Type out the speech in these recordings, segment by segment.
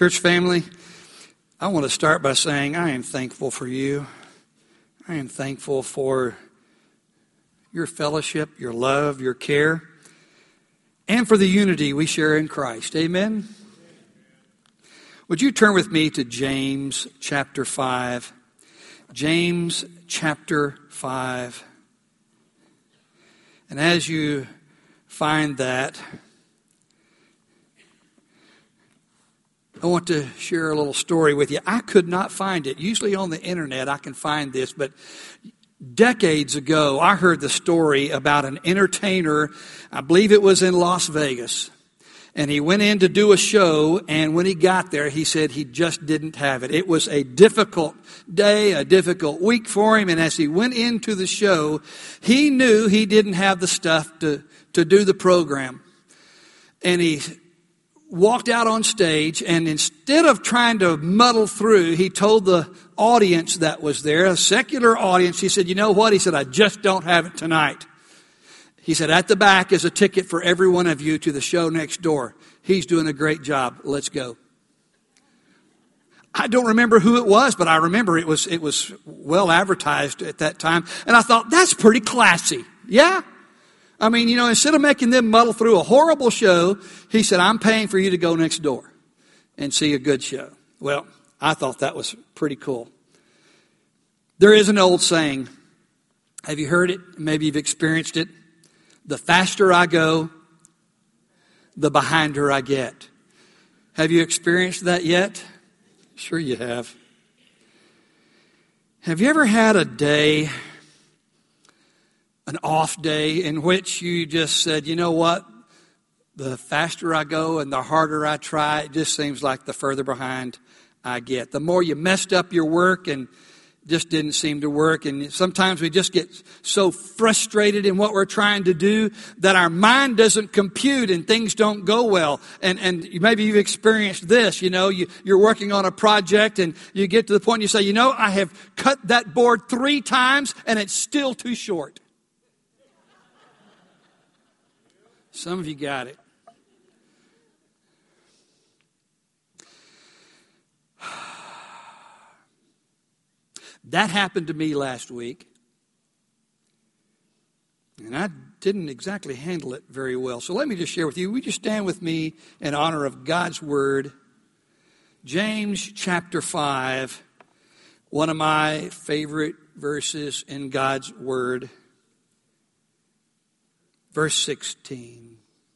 Church family, I want to start by saying I am thankful for you. I am thankful for your fellowship, your love, your care, and for the unity we share in Christ. Amen? Would you turn with me to James chapter 5? James chapter 5. And as you find that, I want to share a little story with you. I could not find it. Usually on the internet I can find this, but decades ago I heard the story about an entertainer. I believe it was in Las Vegas. And he went in to do a show, and when he got there, he said he just didn't have it. It was a difficult day, a difficult week for him, and as he went into the show, he knew he didn't have the stuff to do the program. And he walked out on stage, and instead of trying to muddle through, he told the audience that was there, a secular audience, he said, "You know what?" He said, "I just don't have it tonight." He said, "At the back is a ticket for every one of you to the show next door. He's doing a great job. Let's go." I don't remember who it was, but I remember it was well advertised at that time. And I thought, that's pretty classy. Yeah? I mean, instead of making them muddle through a horrible show, he said, "I'm paying for you to go next door and see a good show." Well, I thought that was pretty cool. There is an old saying. Have you heard it? Maybe you've experienced it. The faster I go, the behinder I get. Have you experienced that yet? Sure you have. Have you ever had a day, an off day, in which you just said, "You know what? The faster I go and the harder I try, it just seems like the further behind I get." The more you messed up your work and just didn't seem to work. And sometimes we just get so frustrated in what we're trying to do that our mind doesn't compute and things don't go well. And maybe you've experienced this, you're working on a project and you get to the point you say, "I have cut that board 3 times and it's still too short." Some of you got it. That happened to me last week. And I didn't exactly handle it very well. So let me just share with you. Would you stand with me in honor of God's Word? James chapter 5, one of my favorite verses in God's Word. Verse 16.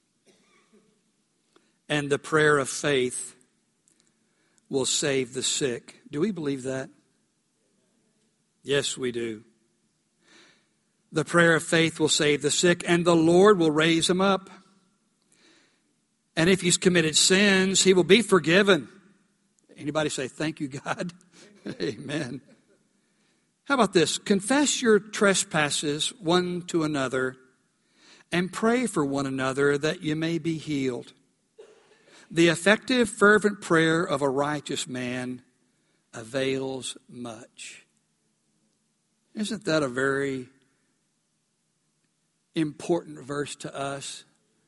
"And the prayer of faith will save the sick." Do we believe that? Yes, we do. "The prayer of faith will save the sick, and the Lord will raise him up. And if he's committed sins, he will be forgiven." Anybody say, "Thank you, God"? Amen. How about this? "Confess your trespasses one to another, and pray for one another that you may be healed. The effective, fervent prayer of a righteous man avails much." Isn't that a very important verse to us?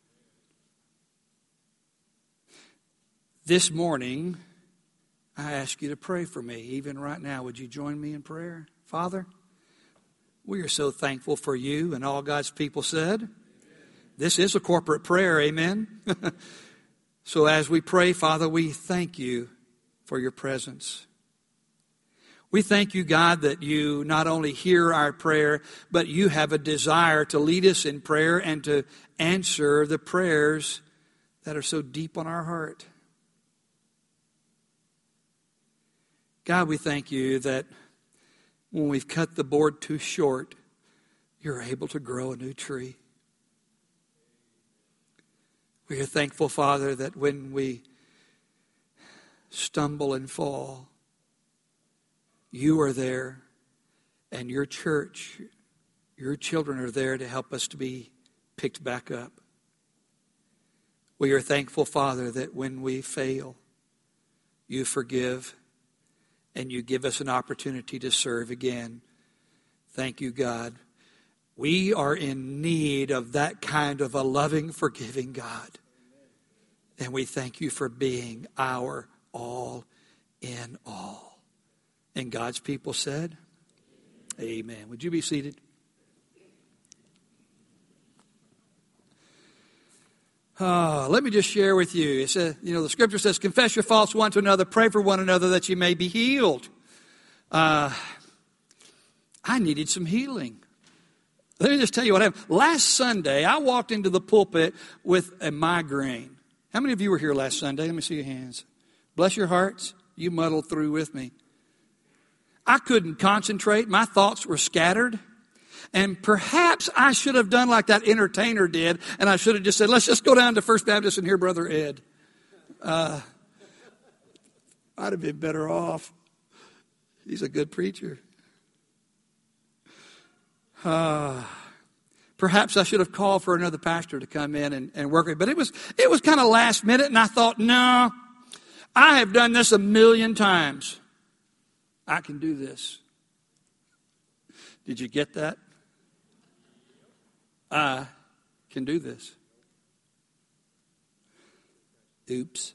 This morning, I ask you to pray for me. Even right now, would you join me in prayer? Father, we are so thankful for you, and all God's people said. Amen. This is a corporate prayer, amen? So as we pray, Father, we thank you for your presence. We thank you, God, that you not only hear our prayer, but you have a desire to lead us in prayer and to answer the prayers that are so deep on our heart. God, we thank you that when we've cut the board too short, you're able to grow a new tree. We are thankful, Father, that when we stumble and fall, you are there, and your church, your children are there to help us to be picked back up. We are thankful, Father, that when we fail, you forgive, and you give us an opportunity to serve again. Thank you, God. We are in need of that kind of a loving, forgiving God. And we thank you for being our all in all. And God's people said, amen. Would you be seated? Let me just share with you. It says, the scripture says, confess your faults one to another, pray for one another that you may be healed. I needed some healing. Let me just tell you what happened. Last Sunday, I walked into the pulpit with a migraine. How many of you were here last Sunday? Let me see your hands. Bless your hearts. You muddled through with me. I couldn't concentrate. My thoughts were scattered. And perhaps I should have done like that entertainer did, and I should have just said, let's just go down to First Baptist and hear Brother Ed. I'd have been better off. He's a good preacher. Perhaps I should have called for another pastor to come in and work with me. But it was kind of last minute, and I thought, no, I have done this 1,000,000 times. I can do this. Did you get that? I can do this. Oops.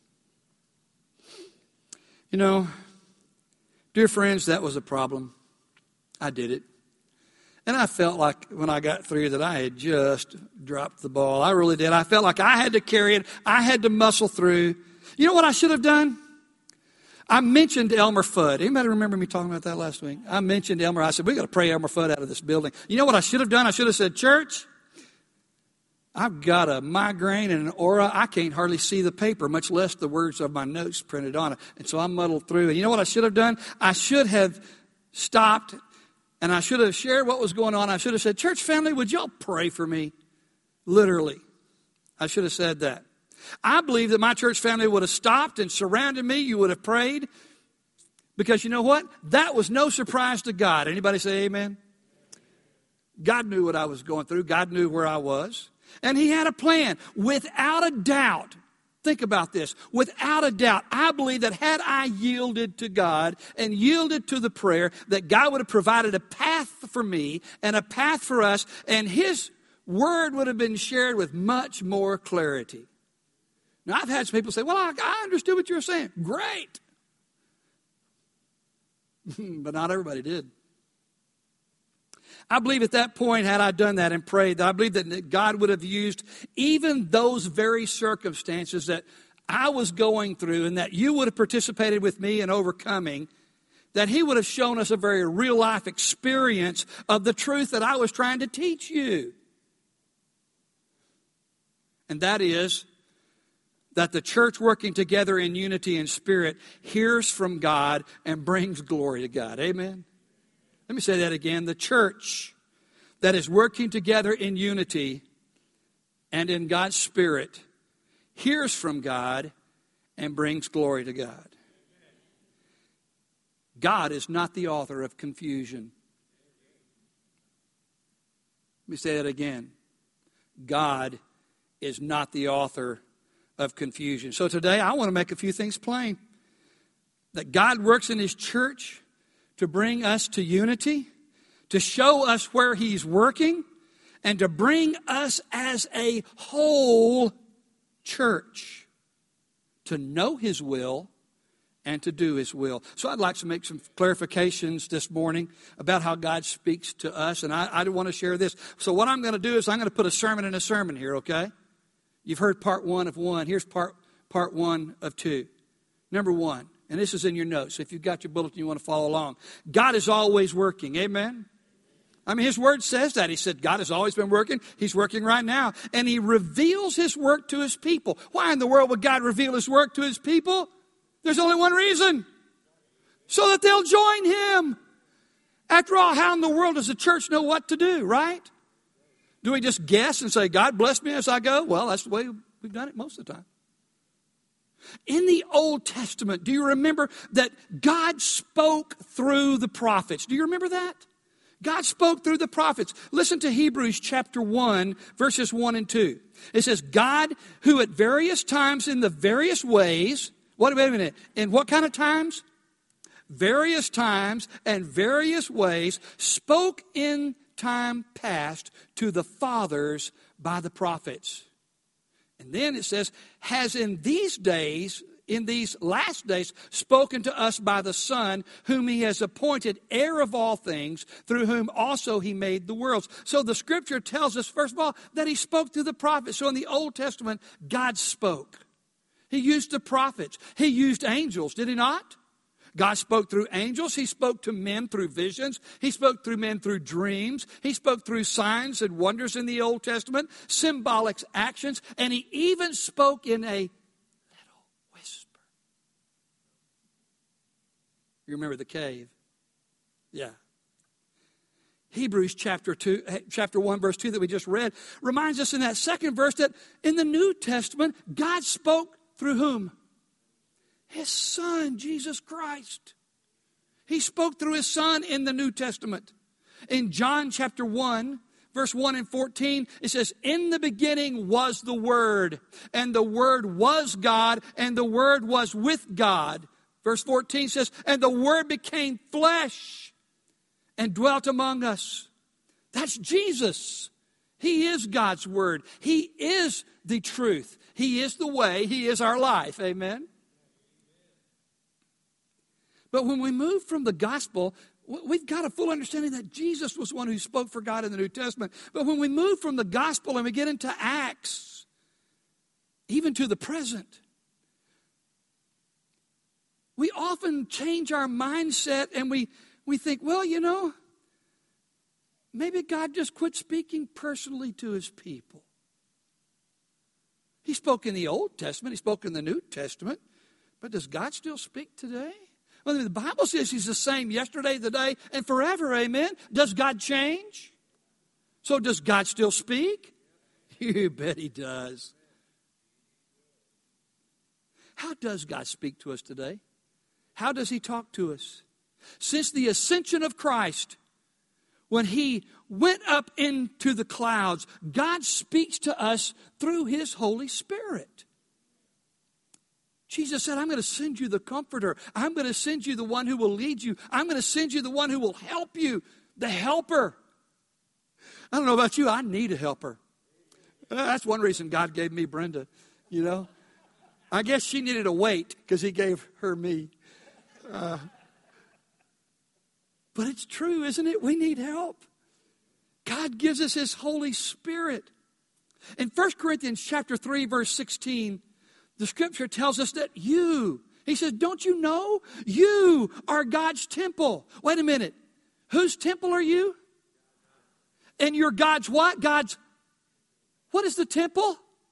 Dear friends, that was a problem. I did it. And I felt like when I got through that I had just dropped the ball. I really did. I felt like I had to carry it. I had to muscle through. You know what I should have done? I mentioned Elmer Fudd. Anybody remember me talking about that last week? I mentioned Elmer. I said, we got to pray Elmer Fudd out of this building. You know what I should have done? I should have said, church, I've got a migraine and an aura. I can't hardly see the paper, much less the words of my notes printed on it. And so I muddled through. And you know what I should have done? I should have stopped and I should have shared what was going on. I should have said, church family, would y'all pray for me? Literally. I should have said that. I believe that my church family would have stopped and surrounded me. You would have prayed. Because you know what? That was no surprise to God. Anybody say amen? God knew what I was going through. God knew where I was. And He had a plan. Without a doubt, think about this. Without a doubt, I believe that had I yielded to God and yielded to the prayer, that God would have provided a path for me and a path for us, and His word would have been shared with much more clarity. Now, I've had some people say, well, I understood what you were saying. Great. But not everybody did. I believe at that point, had I done that and prayed, that I believe that God would have used even those very circumstances that I was going through and that you would have participated with me in overcoming, that He would have shown us a very real life experience of the truth that I was trying to teach you. And that is that the church working together in unity and spirit hears from God and brings glory to God. Amen? Let me say that again. The church that is working together in unity and in God's Spirit hears from God and brings glory to God. God is not the author of confusion. Let me say that again. God is not the author of confusion. So today I want to make a few things plain. That God works in His church to bring us to unity, to show us where He's working, and to bring us as a whole church to know His will and to do His will. So I'd like to make some clarifications this morning about how God speaks to us, and I want to share this. So what I'm going to do is I'm going to put a sermon in a sermon here, okay? You've heard part one of one. Here's part one of two. Number one, and this is in your notes. So if you've got your bulletin, you want to follow along. God is always working. Amen? I mean, His Word says that. He said God has always been working. He's working right now. And He reveals His work to His people. Why in the world would God reveal His work to His people? There's only one reason. So that they'll join Him. After all, how in the world does the church know what to do, right? Do we just guess and say, God bless me as I go? Well, that's the way we've done it most of the time. In the Old Testament, do you remember that God spoke through the prophets? Do you remember that? God spoke through the prophets. Listen to Hebrews chapter 1, verses 1 and 2. It says, God, who at various times in the various ways, wait a minute, in what kind of times? Various times and various ways spoke in time past to the fathers by the prophets. And then it says, has in these days, in these last days spoken to us by the Son, whom he has appointed heir of all things, through whom also he made the worlds. So the Scripture tells us, first of all, that he spoke through the prophets. So in the Old Testament, God spoke. He used the prophets. He used angels, did he not? God spoke through angels. He spoke to men through visions. He spoke through men through dreams. He spoke through signs and wonders in the Old Testament, symbolic actions, and he even spoke in a little whisper. You remember the cave? Yeah. Hebrews chapter 1, verse 2 that we just read reminds us in that second verse that in the New Testament, God spoke through whom? His Son, Jesus Christ. He spoke through His Son in the New Testament. In John chapter 1, verse 1 and 14, it says, in the beginning was the Word, and the Word was God, and the Word was with God. Verse 14 says, and the Word became flesh and dwelt among us. That's Jesus. He is God's Word. He is the truth. He is the way. He is our life. Amen? But when we move from the gospel, we've got a full understanding that Jesus was one who spoke for God in the New Testament. But when we move from the gospel and we get into Acts, even to the present, we often change our mindset and we think, well, you know, maybe God just quit speaking personally to His people. He spoke in the Old Testament. He spoke in the New Testament. But does God still speak today? Well, the Bible says He's the same yesterday, today, and forever. Amen? Does God change? So does God still speak? You bet He does. How does God speak to us today? How does He talk to us? Since the ascension of Christ, when He went up into the clouds, God speaks to us through His Holy Spirit. Jesus said, I'm going to send you the Comforter. I'm going to send you the one who will lead you. I'm going to send you the one who will help you, the Helper. I don't know about you, I need a helper. That's one reason God gave me Brenda, you know. I guess she needed a weight because He gave her me. But it's true, isn't it? We need help. God gives us His Holy Spirit. In 1 Corinthians chapter 3, verse 16, the Scripture tells us that He says, don't you know? You are God's temple. Wait a minute. Whose temple are you? And you're God's what? What is the temple?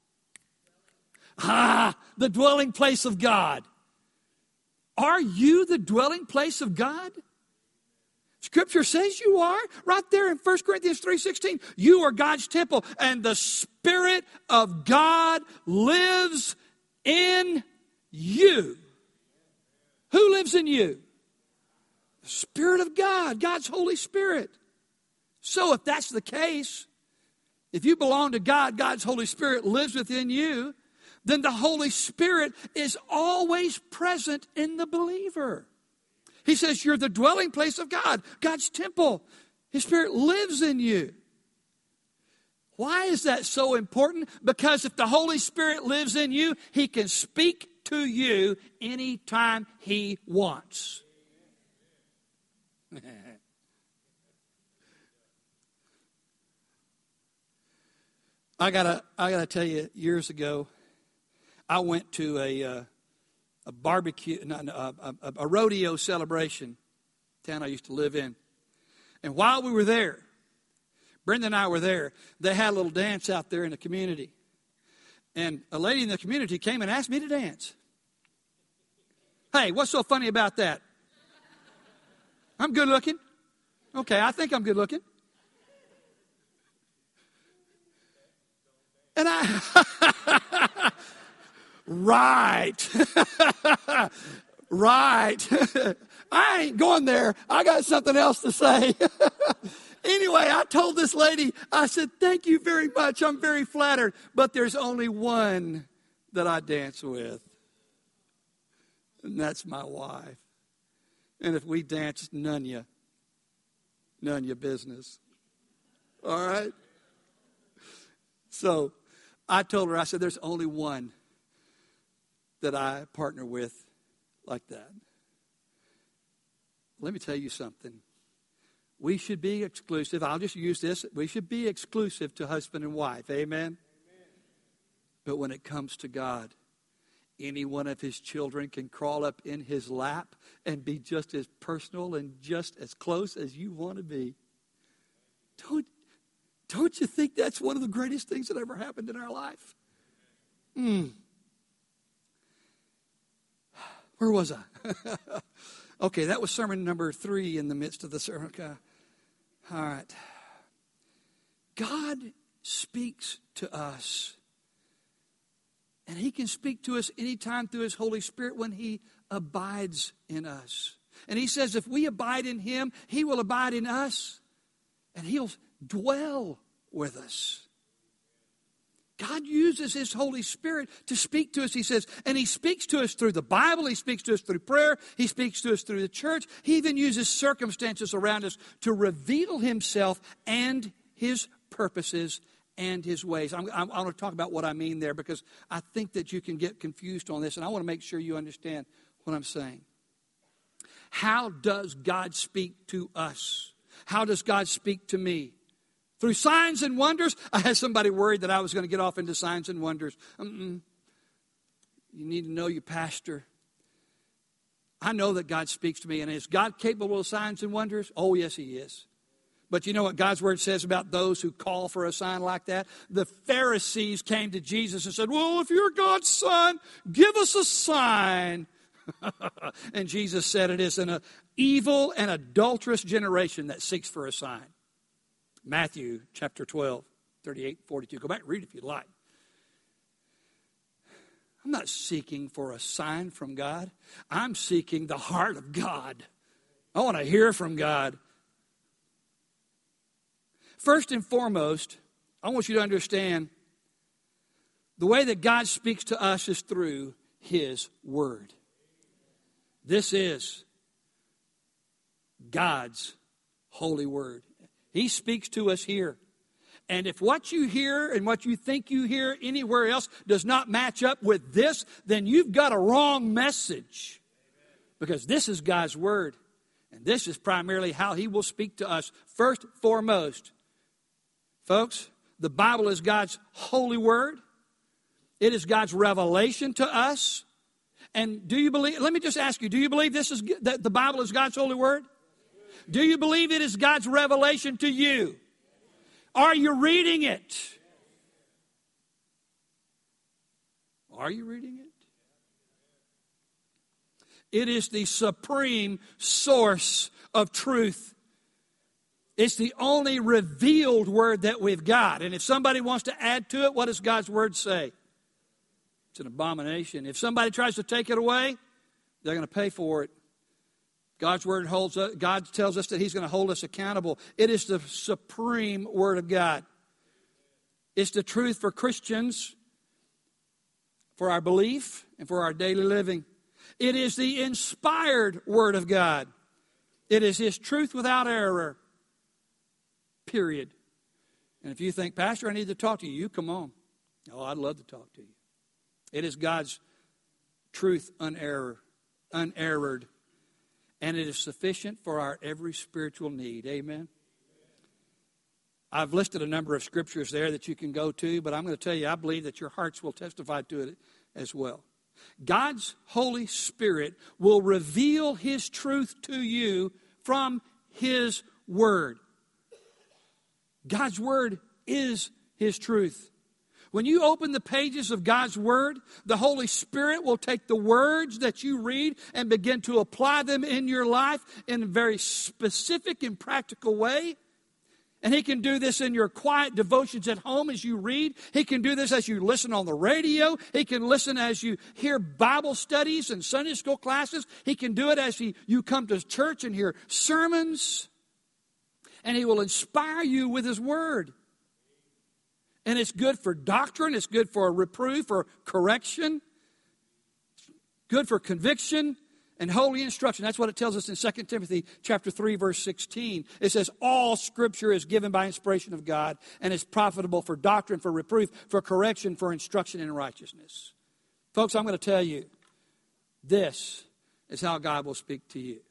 The dwelling place of God. Are you the dwelling place of God? Scripture says you are. Right there in 1 Corinthians 3:16. You are God's temple, and the Spirit of God lives in you. Who lives in you? The Spirit of God, God's Holy Spirit. So if that's the case, if you belong to God, God's Holy Spirit lives within you, then the Holy Spirit is always present in the believer. He says you're the dwelling place of God, God's temple. His Spirit lives in you. Why is that so important? Because if the Holy Spirit lives in you, He can speak to you anytime He wants. I gotta tell you, years ago, I went to a barbecue, a rodeo celebration, town I used to live in. And while we were there, Brenda and I were there, they had a little dance out there in the community. And a lady in the community came and asked me to dance. Hey, what's so funny about that? I'm good looking. Okay, I think I'm good looking. And right. Right. I ain't going there. I got something else to say. Anyway, I told this lady, I said, thank you very much. I'm very flattered. But there's only one that I dance with. And that's my wife. And if we dance, none your business. All right? So I told her, I said, there's only one that I partner with like that. Let me tell you something. We should be exclusive. I'll just use this. We should be exclusive to husband and wife. Amen? But when it comes to God, any one of his children can crawl up in his lap and be just as personal and just as close as you want to be. Don't you think that's one of the greatest things that ever happened in our life? Where was I? Okay, that was sermon number 3 in the midst of the sermon. Okay. All right. God speaks to us. And he can speak to us anytime through his Holy Spirit when he abides in us. And he says if we abide in him, he will abide in us. And he'll dwell with us. God uses his Holy Spirit to speak to us, he says. And he speaks to us through the Bible. He speaks to us through prayer. He speaks to us through the church. He even uses circumstances around us to reveal himself and his purposes and his ways. I want to talk about what I mean there because I think that you can get confused on this. And I want to make sure you understand what I'm saying. How does God speak to us? How does God speak to me? Through signs and wonders? I had somebody worried that I was going to get off into signs and wonders. You need to know your pastor. I know that God speaks to me. And is God capable of signs and wonders? Oh, yes, he is. But you know what God's word says about those who call for a sign like that? The Pharisees came to Jesus and said, well, if you're God's son, give us a sign. And Jesus said it is an evil and adulterous generation that seeks for a sign. Matthew chapter 12, 38, 42. Go back and read if you'd like. I'm not seeking for a sign from God. I'm seeking the heart of God. I want to hear from God. First and foremost, I want you to understand the way that God speaks to us is through his word. This is God's holy word. He speaks to us here. And if what you hear and what you think you hear anywhere else does not match up with this, then you've got a wrong message. Because this is God's word. And this is primarily how he will speak to us first and foremost. Folks, the Bible is God's holy word. It is God's revelation to us. And do you believe, let me just ask you, do you believe that the Bible is God's holy word? Do you believe it is God's revelation to you? Are you reading it? Are you reading it? It is the supreme source of truth. It's the only revealed word that we've got. And if somebody wants to add to it, what does God's word say? It's an abomination. If somebody tries to take it away, they're going to pay for it. God's word God tells us that he's going to hold us accountable. It is the supreme word of God. It's the truth for Christians, for our belief, and for our daily living. It is the inspired word of God. It is his truth without error. Period. And if you think, Pastor, I need to talk to you, you come on. Oh, I'd love to talk to you. It is God's truth unerred. And it is sufficient for our every spiritual need. Amen. I've listed a number of scriptures there that you can go to, but I'm going to tell you, I believe that your hearts will testify to it as well. God's Holy Spirit will reveal his truth to you from his word. God's word is his truth. When you open the pages of God's word, the Holy Spirit will take the words that you read and begin to apply them in your life in a very specific and practical way. And he can do this in your quiet devotions at home as you read. He can do this as you listen on the radio. He can listen as you hear Bible studies and Sunday school classes. He can do it as you come to church and hear sermons. And he will inspire you with his word. And it's good for doctrine. It's good for reproof or correction. Good for conviction and holy instruction. That's what it tells us in 2 Timothy chapter 3, verse 16. It says, all scripture is given by inspiration of God and is profitable for doctrine, for reproof, for correction, for instruction in righteousness. Folks, I'm going to tell you, this is how God will speak to you.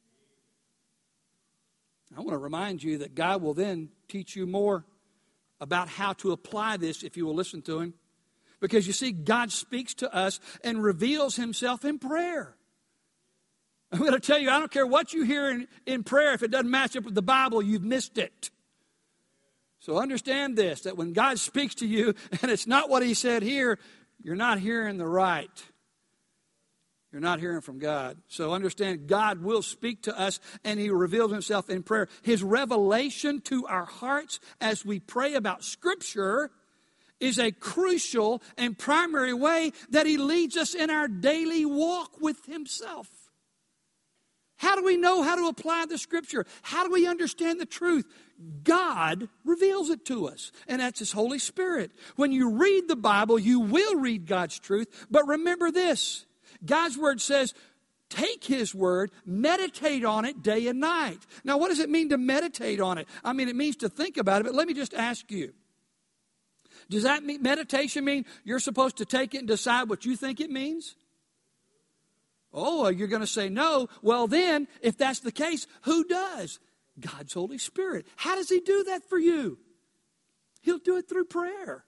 I want to remind you that God will then teach you more about how to apply this if you will listen to Him. Because you see, God speaks to us and reveals Himself in prayer. I'm going to tell you, I don't care what you hear in prayer. If it doesn't match up with the Bible, you've missed it. So understand this, that when God speaks to you and it's not what He said here, you're not hearing the right. You're not hearing from God. So understand, God will speak to us and He reveals Himself in prayer. His revelation to our hearts as we pray about Scripture is a crucial and primary way that He leads us in our daily walk with Himself. How do we know how to apply the Scripture? How do we understand the truth? God reveals it to us, and that's His Holy Spirit. When you read the Bible, you will read God's truth, but remember this. God's Word says, take His Word, meditate on it day and night. Now, what does it mean to meditate on it? I mean, it means to think about it, but let me just ask you. Does that mean, meditation mean you're supposed to take it and decide what you think it means? Oh, you're going to say no. Well, then, if that's the case, who does? God's Holy Spirit. How does He do that for you? He'll do it through prayer.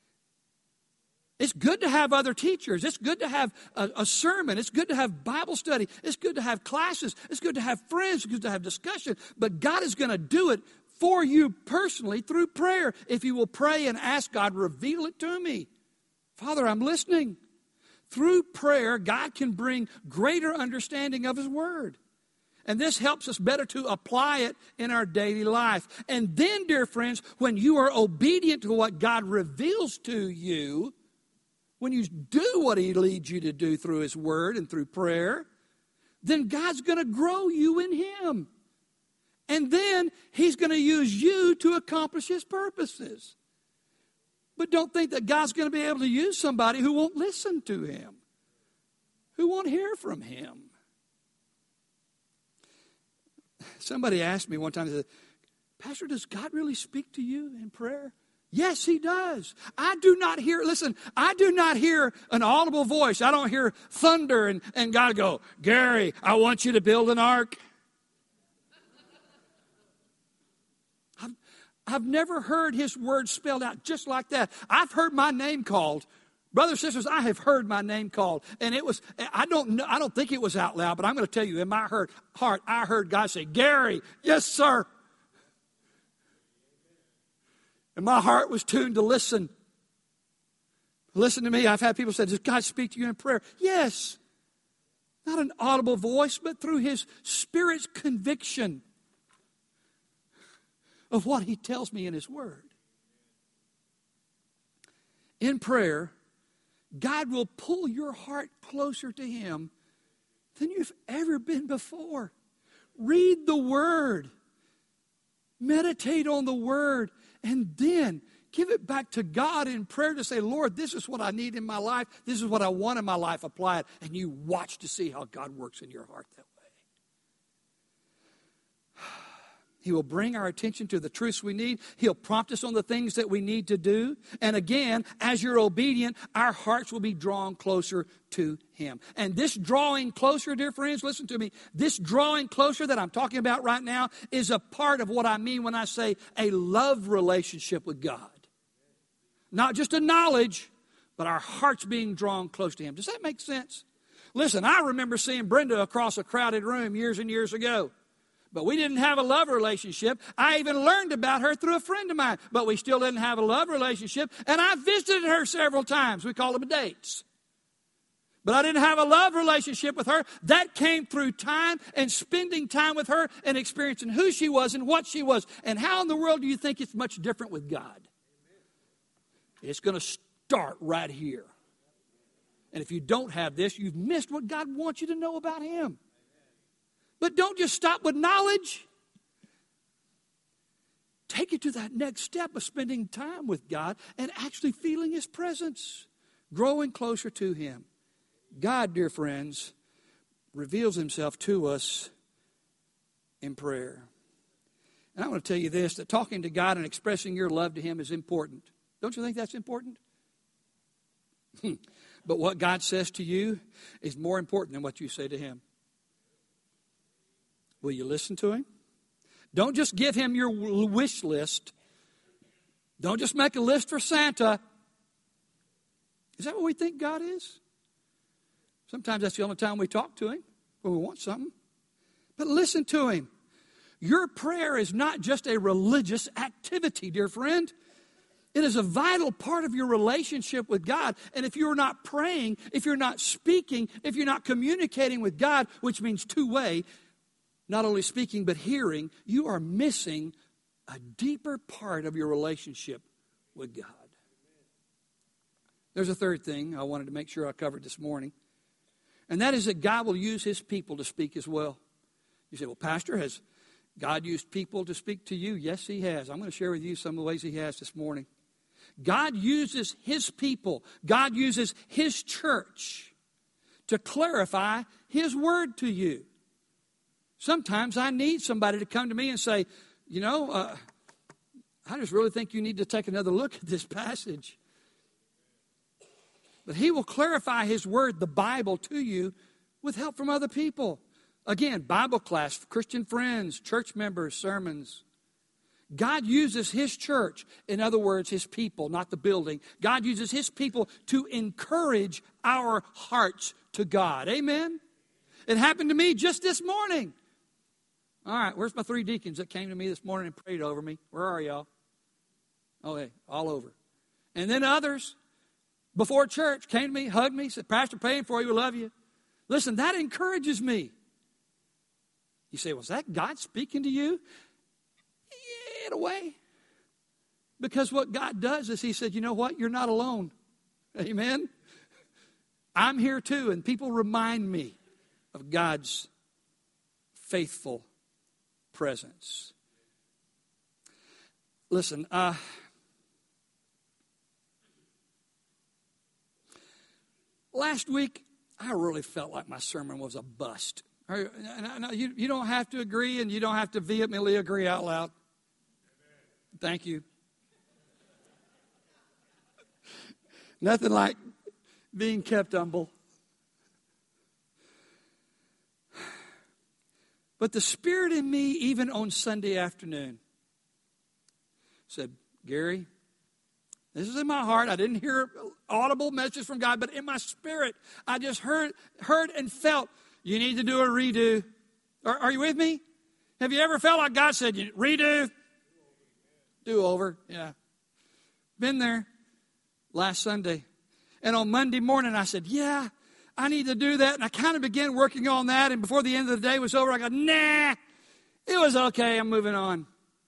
It's good to have other teachers. It's good to have a sermon. It's good to have Bible study. It's good to have classes. It's good to have friends. It's good to have discussion. But God is going to do it for you personally through prayer. If you will pray and ask God, reveal it to me. Father, I'm listening. Through prayer, God can bring greater understanding of His Word. And this helps us better to apply it in our daily life. And then, dear friends, when you are obedient to what God reveals to you, when you do what He leads you to do through His Word and through prayer, then God's going to grow you in Him. And then He's going to use you to accomplish His purposes. But don't think that God's going to be able to use somebody who won't listen to Him, who won't hear from Him. Somebody asked me one time, they said, Pastor, does God really speak to you in prayer? Yes, He does. I do not hear an audible voice. I don't hear thunder and God go, Gary, I want you to build an ark. I've never heard His word spelled out just like that. I've heard my name called. Brothers and sisters, I have heard my name called. And it was, I don't think it was out loud, but I'm going to tell you, in my heart, I heard God say, Gary, yes, sir. And my heart was tuned to listen. Listen to me. I've had people say, does God speak to you in prayer? Yes. Not an audible voice, but through His Spirit's conviction of what He tells me in His Word. In prayer, God will pull your heart closer to Him than you've ever been before. Read the Word. Meditate on the Word. And then give it back to God in prayer to say, Lord, this is what I need in my life. This is what I want in my life. Apply it. And you watch to see how God works in your heart that way. He will bring our attention to the truths we need. He'll prompt us on the things that we need to do. And again, as you're obedient, our hearts will be drawn closer to Him. And this drawing closer, dear friends, listen to me. This drawing closer that I'm talking about right now is a part of what I mean when I say a love relationship with God. Not just a knowledge, but our hearts being drawn close to Him. Does that make sense? Listen, I remember seeing Brenda across a crowded room years and years ago. But we didn't have a love relationship. I even learned about her through a friend of mine. But we still didn't have a love relationship. And I visited her several times. We called them dates. But I didn't have a love relationship with her. That came through time and spending time with her and experiencing who she was and what she was. And how in the world do you think it's much different with God? It's going to start right here. And if you don't have this, you've missed what God wants you to know about Him. But don't just stop with knowledge. Take it to that next step of spending time with God and actually feeling His presence, growing closer to Him. God, dear friends, reveals Himself to us in prayer. And I want to tell you this, that talking to God and expressing your love to Him is important. Don't you think that's important? But what God says to you is more important than what you say to Him. Will you listen to Him? Don't just give Him your wish list. Don't just make a list for Santa. Is that what we think God is? Sometimes that's the only time we talk to Him when we want something. But listen to Him. Your prayer is not just a religious activity, dear friend. It is a vital part of your relationship with God. And if you're not praying, if you're not speaking, if you're not communicating with God, which means two-way, not only speaking but hearing, you are missing a deeper part of your relationship with God. There's a third thing I wanted to make sure I covered this morning, and that is that God will use His people to speak as well. You say, well, Pastor, has God used people to speak to you? Yes, He has. I'm going to share with you some of the ways He has this morning. God uses His people. God uses His church to clarify His word to you. Sometimes I need somebody to come to me and say, I just really think you need to take another look at this passage. But He will clarify His word, the Bible, to you with help from other people. Again, Bible class, Christian friends, church members, sermons. God uses His church, in other words, His people, not the building. God uses His people to encourage our hearts to God. Amen? It happened to me just this morning. All right, where's my 3 deacons that came to me this morning and prayed over me? Where are y'all? Oh, hey, all over. And then others, before church, came to me, hugged me, said, Pastor, praying for you, we love you. Listen, that encourages me. You say, was that God speaking to you? Yeah, in a way. Because what God does is He said, you know what? You're not alone. Amen? I'm here too, and people remind me of God's faithful presence. Listen, last week, I really felt like my sermon was a bust. You don't have to agree, and you don't have to vehemently agree out loud. Thank you. Nothing like being kept humble. But the Spirit in me, even on Sunday afternoon, said, Gary, this is in my heart. I didn't hear audible message from God, but in my spirit, I just heard and felt, you need to do a redo. Are you with me? Have you ever felt like God said, redo? Do over. Yeah. Been there last Sunday. And on Monday morning, I said, yeah, I need to do that. And I kind of began working on that. And before the end of the day was over, I go, nah, it was okay. I'm moving on.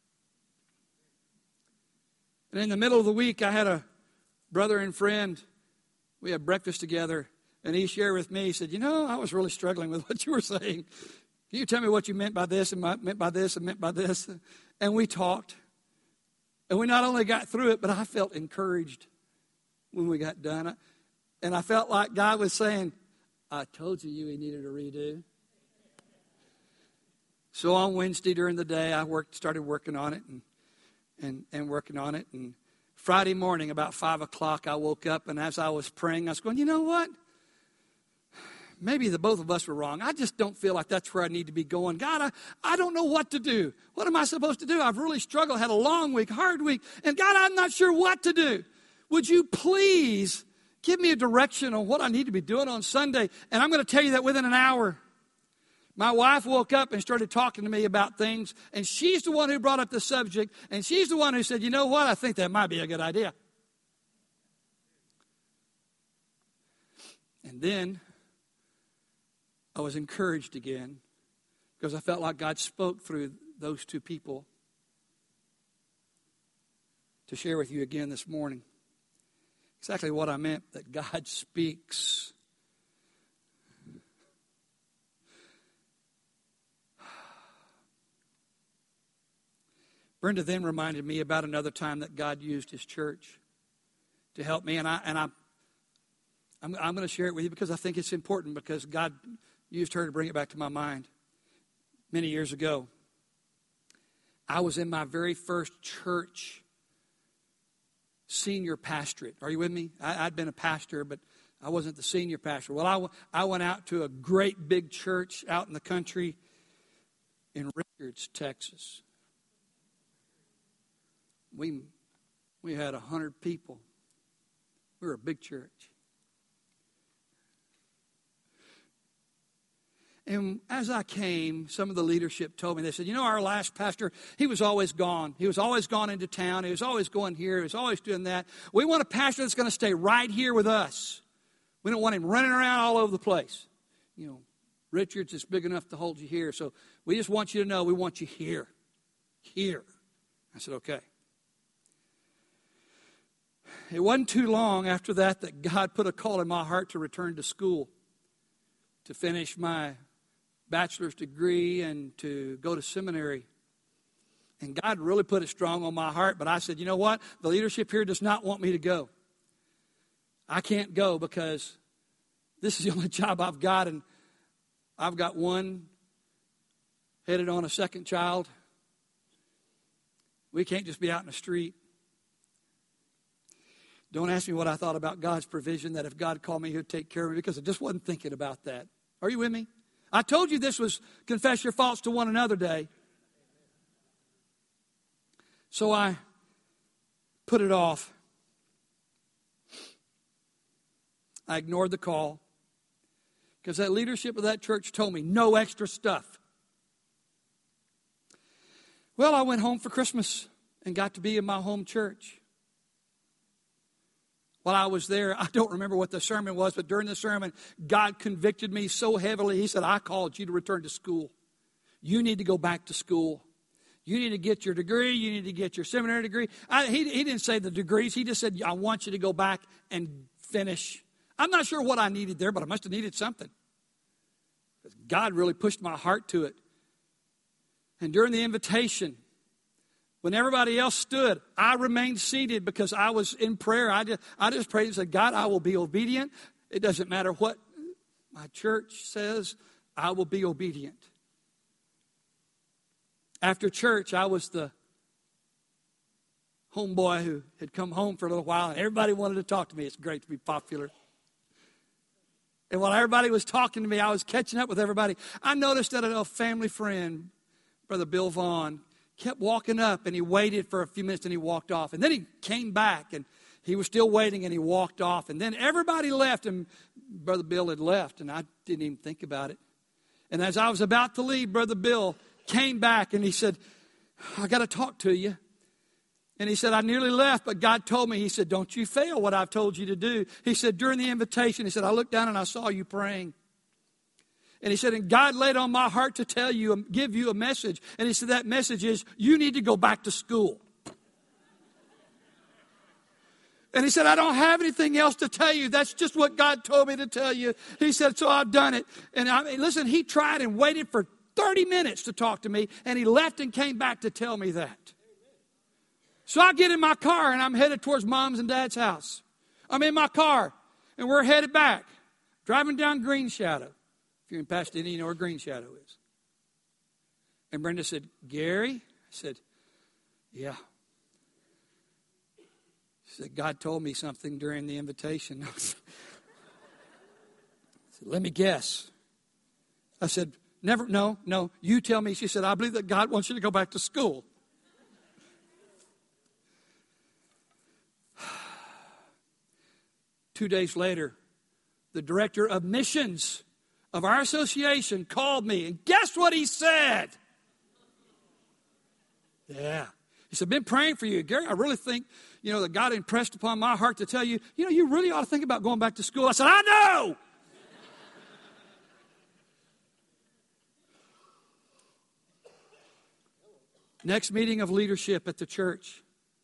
And in the middle of the week, I had a brother and friend. We had breakfast together. And he shared with me, he said, I was really struggling with what you were saying. Can you tell me what you meant by this and meant by this and meant by this? And we talked. And we not only got through it, but I felt encouraged when we got done. And I felt like God was saying, I told you needed a redo. So on Wednesday during the day, I started working on it and working on it. And Friday morning, about 5 o'clock, I woke up, and as I was praying, I was going, you know what? Maybe the both of us were wrong. I just don't feel like that's where I need to be going. God, I don't know what to do. What am I supposed to do? I've really struggled, had a long week, hard week. And God, I'm not sure what to do. Would you please give me a direction on what I need to be doing on Sunday? And I'm going to tell you that within an hour. My wife woke up and started talking to me about things. And she's the one who brought up the subject. And she's the one who said, you know what? I think that might be a good idea. And then I was encouraged again because I felt like God spoke through those two people to share with you again this morning. Exactly what I meant, that God speaks. Brenda then reminded me about another time that God used His church to help me, and I'm going to share it with you because I think it's important, because God used her to bring it back to my mind. Many years ago, I was in my very first church senior pastorate. Are you with me? I'd been a pastor, but I wasn't the senior pastor. Well, I went out to a great big church out in the country in Richards, Texas. We had 100 people. We were a big church. And as I came, some of the leadership told me, they said, our last pastor, he was always gone. He was always gone into town. He was always going here. He was always doing that. We want a pastor that's going to stay right here with us. We don't want him running around all over the place. Richards is big enough to hold you here. So we just want you to know we want you here. Here. I said, okay. It wasn't too long after that God put a call in my heart to return to school, to finish my bachelor's degree and to go to seminary. And God really put it strong on my heart. But I said, you know what? The leadership here does not want me to go. I can't go because this is the only job I've got, and I've got one headed on a second child. We can't just be out in the street. Don't ask me what I thought about God's provision, that if God called me, He would take care of me, because I just wasn't thinking about that. Are you with me? I told you this was confess your faults to one another day. So I put it off. I ignored the call because that leadership of that church told me no extra stuff. Well, I went home for Christmas and got to be in my home church. While I was there, I don't remember what the sermon was, but during the sermon, God convicted me so heavily. He said, I called you to return to school. You need to go back to school. You need to get your degree. You need to get your seminary degree. He didn't say the degrees. He just said, I want you to go back and finish. I'm not sure what I needed there, but I must have needed something. God really pushed my heart to it. And during the invitation, when everybody else stood, I remained seated because I was in prayer. I just prayed and said, God, I will be obedient. It doesn't matter what my church says, I will be obedient. After church, I was the homeboy who had come home for a little while, and everybody wanted to talk to me. It's great to be popular. And while everybody was talking to me, I was catching up with everybody. I noticed that a family friend, Brother Bill Vaughn, kept walking up, and he waited for a few minutes, and he walked off. And then he came back, and he was still waiting, and he walked off. And then everybody left, and Brother Bill had left, and I didn't even think about it. And as I was about to leave, Brother Bill came back, and he said, I got to talk to you. And he said, I nearly left, but God told me, he said, don't you fail what I've told you to do. He said, during the invitation, he said, I looked down and I saw you praying. And he said, and God laid on my heart to tell you, give you a message. And he said, that message is, you need to go back to school. And he said, I don't have anything else to tell you. That's just what God told me to tell you. He said, so I've done it. And listen, he tried and waited for 30 minutes to talk to me, and he left and came back to tell me that. So I get in my car, and I'm headed towards Mom's and Dad's house. I'm in my car, and we're headed back, driving down Green Shadow. If you're in Pasadena, you know where Green Shadow is. And Brenda said, Gary? I said, yeah. She said, God told me something during the invitation. I said, let me guess. I said, no, you tell me. She said, I believe that God wants you to go back to school. 2 days later, the director of missions of our association called me, and guess what he said? Yeah. He said, been praying for you. Gary, I really think, that God impressed upon my heart to tell you, you really ought to think about going back to school. I said, I know. Next meeting of leadership at the church.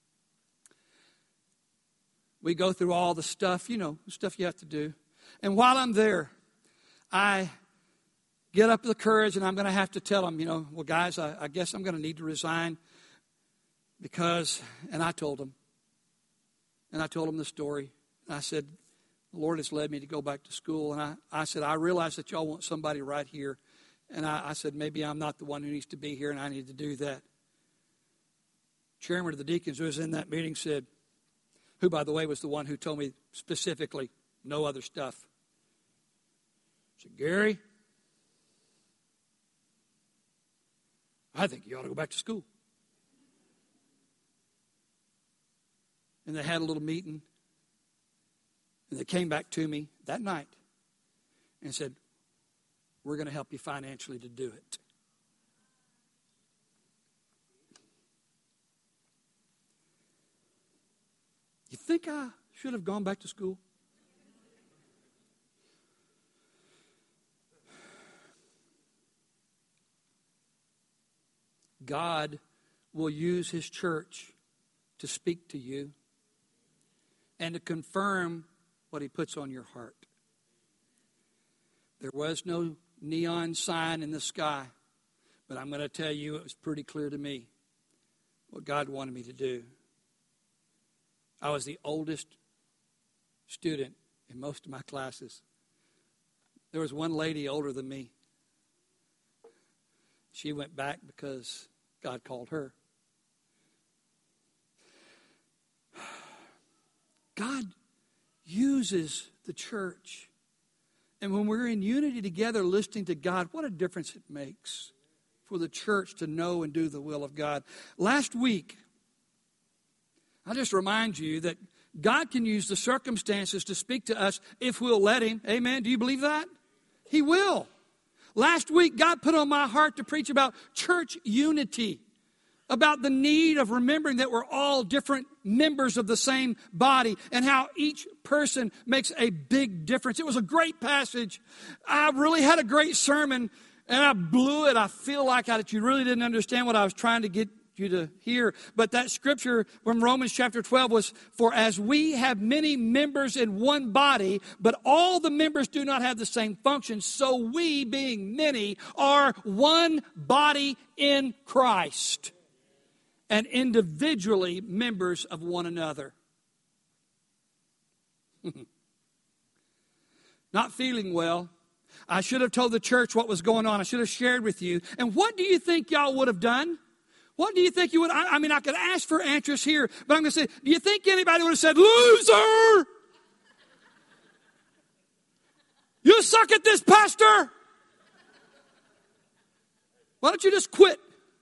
We go through all the stuff, stuff you have to do. And while I'm there, I get up the courage, and I'm going to have to tell them, well, guys, I guess I'm going to need to resign because, and I told them the story. And I said, the Lord has led me to go back to school. And I said, I realize that y'all want somebody right here. And I said, maybe I'm not the one who needs to be here, and I need to do that. Chairman of the deacons who was in that meeting said, who, by the way, was the one who told me specifically, no other stuff. I said, Gary, I think you ought to go back to school. And they had a little meeting. And they came back to me that night and said, we're going to help you financially to do it. You think I should have gone back to school? God will use His church to speak to you and to confirm what He puts on your heart. There was no neon sign in the sky, but I'm going to tell you it was pretty clear to me what God wanted me to do. I was the oldest student in most of my classes. There was one lady older than me. She went back because God called her. God uses the church. And when we're in unity together listening to God, what a difference it makes for the church to know and do the will of God. Last week, I'll just remind you that God can use the circumstances to speak to us if we'll let Him. Amen? Do you believe that? He will. Last week, God put on my heart to preach about church unity, about the need of remembering that we're all different members of the same body and how each person makes a big difference. It was a great passage. I really had a great sermon, and I blew it. I feel like you really didn't understand what I was trying to get you to hear. But that scripture from Romans chapter 12 was, for as we have many members in one body, but all the members do not have the same function, so we, being many, are one body in Christ and individually members of one another. Not feeling well. I should have told the church what was going on. I should have shared with you. And what do you think y'all would have done? What do you think you would? I mean, I could ask for answers here, but I'm going to say, do you think anybody would have said, loser? You suck at this, pastor. Why don't you just quit?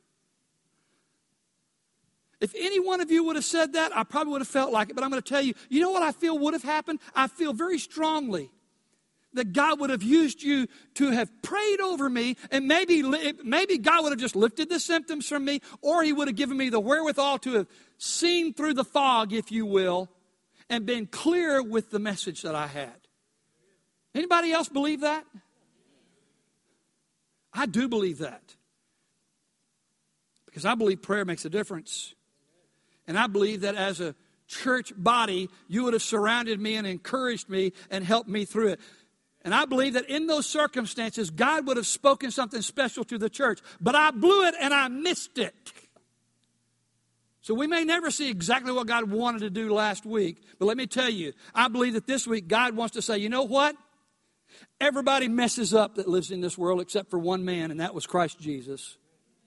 If any one of you would have said that, I probably would have felt like it. But I'm going to tell you, you know what I feel would have happened? I feel very strongly that God would have used you to have prayed over me, and maybe God would have just lifted the symptoms from me, or He would have given me the wherewithal to have seen through the fog, if you will, and been clear with the message that I had. Anybody else believe that? I do believe that. Because I believe prayer makes a difference. And I believe that as a church body, you would have surrounded me and encouraged me and helped me through it. And I believe that in those circumstances, God would have spoken something special to the church. But I blew it and I missed it. So we may never see exactly what God wanted to do last week. But let me tell you, I believe that this week God wants to say, you know what? Everybody messes up that lives in this world except for one man, and that was Christ Jesus.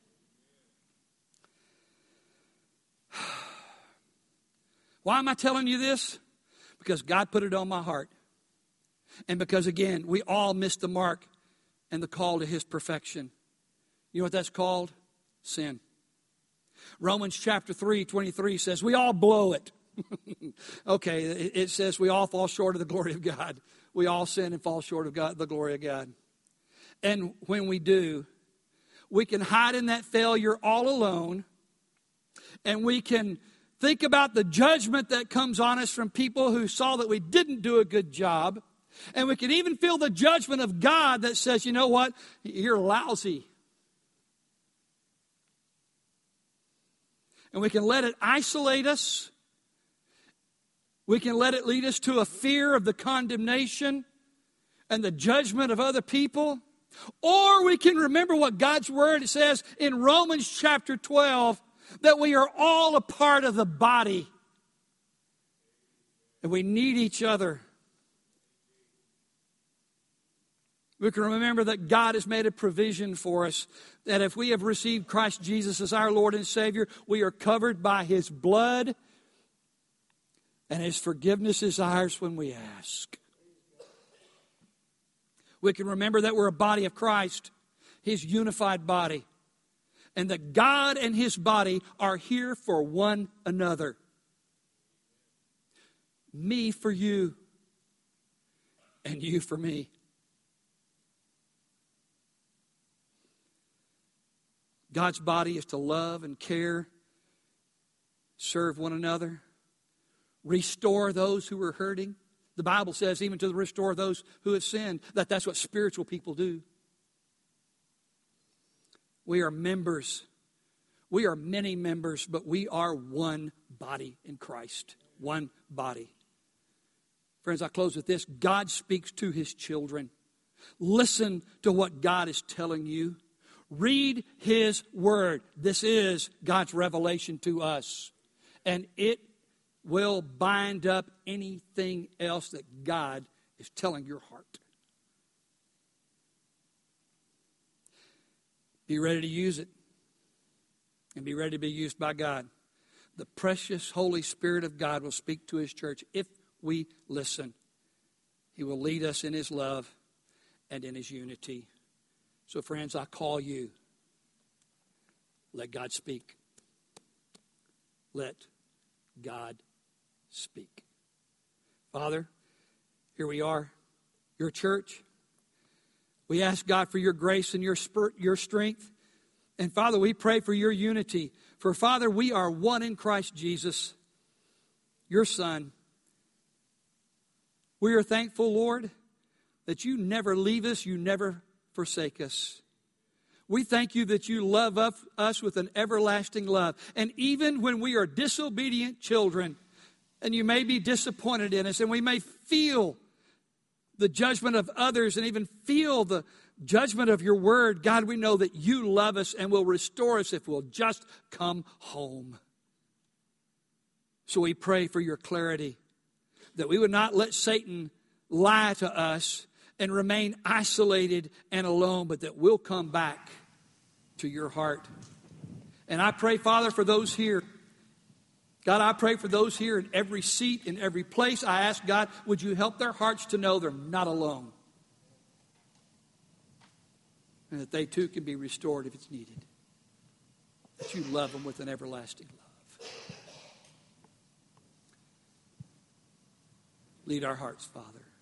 Why am I telling you this? Because God put it on my heart. And because, again, we all missed the mark and the call to His perfection. You know what that's called? Sin. Romans chapter 3:23 says we all blow it. Okay, it says we all fall short of the glory of God. We all sin and fall short of the glory of God. And when we do, we can hide in that failure all alone, and we can think about the judgment that comes on us from people who saw that we didn't do a good job. And we can even feel the judgment of God that says, you know what? You're lousy. And we can let it isolate us. We can let it lead us to a fear of the condemnation and the judgment of other people. Or we can remember what God's Word says in Romans chapter 12, that we are all a part of the body. And we need each other. We can remember that God has made a provision for us, that if we have received Christ Jesus as our Lord and Savior, we are covered by His blood, and His forgiveness is ours when we ask. We can remember that we're a body of Christ, His unified body, and that God and His body are here for one another. Me for you, and you for me. God's body is to love and care, serve one another, restore those who are hurting. The Bible says even to restore those who have sinned, that's what spiritual people do. We are members. We are many members, but we are one body in Christ. One body. Friends, I close with this. God speaks to His children. Listen to what God is telling you. Read His Word. This is God's revelation to us. And it will bind up anything else that God is telling your heart. Be ready to use it. And be ready to be used by God. The precious Holy Spirit of God will speak to His church if we listen. He will lead us in His love and in His unity. So friends, I call you. Let God speak. Let God speak. Father, here we are, your church. We ask God for your grace and your strength. And Father, we pray for your unity. For Father, we are one in Christ Jesus, your Son. We are thankful, Lord, that you never leave us, you never forsake us. We thank you that you love us with an everlasting love. And even when we are disobedient children, and you may be disappointed in us, and we may feel the judgment of others and even feel the judgment of your word, God, we know that you love us and will restore us if we'll just come home. So we pray for your clarity, that we would not let Satan lie to us and remain isolated and alone, but that we'll come back to your heart. And I pray, Father, for those here. God, I pray for those here in every seat, in every place. I ask, God, would you help their hearts to know they're not alone? And that they too can be restored if it's needed. That you love them with an everlasting love. Lead our hearts, Father.